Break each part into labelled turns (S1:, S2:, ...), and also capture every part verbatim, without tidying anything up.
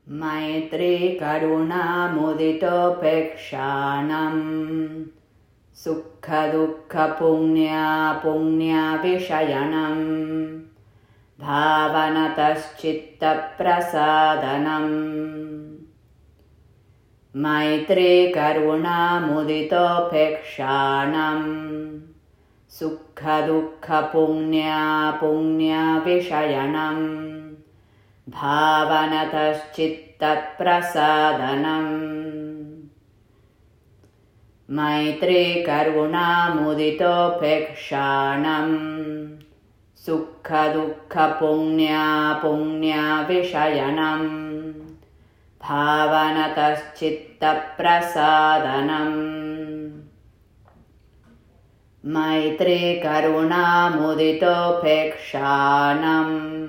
S1: मैत्री करुणा मुदितोपेक्षानं सुखदुःखपुण्या पुण्यविषयणं भावनतश्चित्तप्रसादनम् मैत्री करुणा मुदितोपेक्षानं सुखदुःखपुण्या पुण्यविषयणं भावनतश्चित्तप्रसादनम् मैत्री करुणा मुदितोपेक्षानं सुखदुःखपुण्या पुण्यविषयणं भावनतश्चित्तप्रसादनम् मैत्री करुणा मुदितोपेक्षानं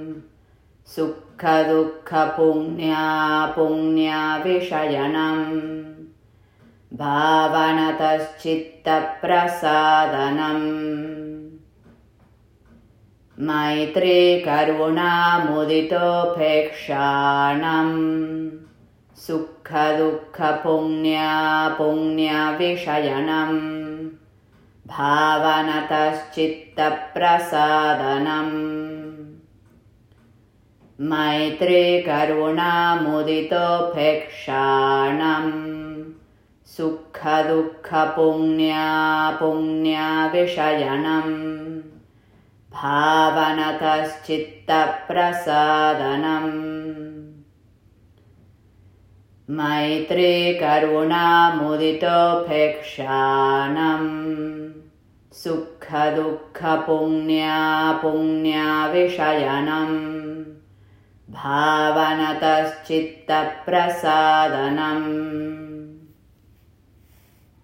S1: सुखदुःखपुण्या पुण्यविषयणं भावनतश्चित्तप्रसादनम् मैत्री करुणा मुदितोपेक्षानं सुखदुःखपुण्या पुण्यविषयणं भावनतश्चित्तप्रसादनम् मैत्री करुणा मुदितोपेक्षानं सुखदुःखपुण्या पुण्यविषयणं भावनतश्चित्तप्रसादनम् मैत्री करुणा मुदितोपेक्षानं सुखदुःखपुण्या पुण्यविषयणं भावनतश्चित्तप्रसादनम्